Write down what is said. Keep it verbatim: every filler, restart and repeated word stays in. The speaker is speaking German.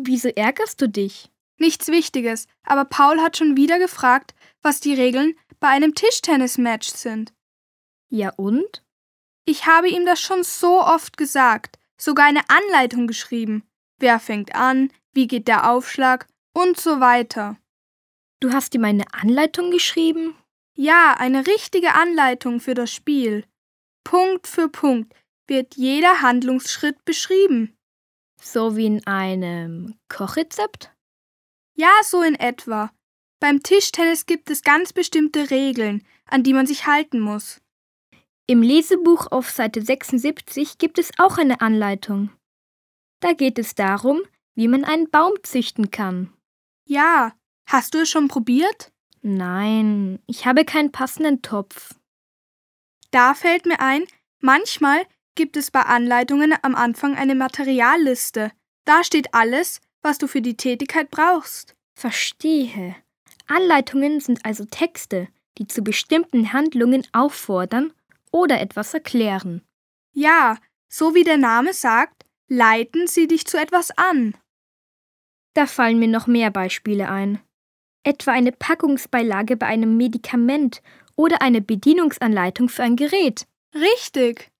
Wieso ärgerst du dich? Nichts Wichtiges, aber Paul hat schon wieder gefragt, was die Regeln bei einem Tischtennis-Match sind. Ja und? Ich habe ihm das schon so oft gesagt, sogar eine Anleitung geschrieben. Wer fängt an, wie geht der Aufschlag und so weiter. Du hast ihm eine Anleitung geschrieben? Ja, eine richtige Anleitung für das Spiel. Punkt für Punkt wird jeder Handlungsschritt beschrieben. So wie in einem Kochrezept? Ja, so in etwa. Beim Tischtennis gibt es ganz bestimmte Regeln, an die man sich halten muss. Im Lesebuch auf Seite sechsundsiebzig gibt es auch eine Anleitung. Da geht es darum, wie man einen Baum züchten kann. Ja, hast du es schon probiert? Nein, ich habe keinen passenden Topf. Da fällt mir ein, manchmal gibt es bei Anleitungen am Anfang eine Materialliste. Da steht alles, was du für die Tätigkeit brauchst. Verstehe. Anleitungen sind also Texte, die zu bestimmten Handlungen auffordern oder etwas erklären. Ja, so wie der Name sagt, leiten sie dich zu etwas an. Da fallen mir noch mehr Beispiele ein. Etwa eine Packungsbeilage bei einem Medikament oder eine Bedienungsanleitung für ein Gerät. Richtig.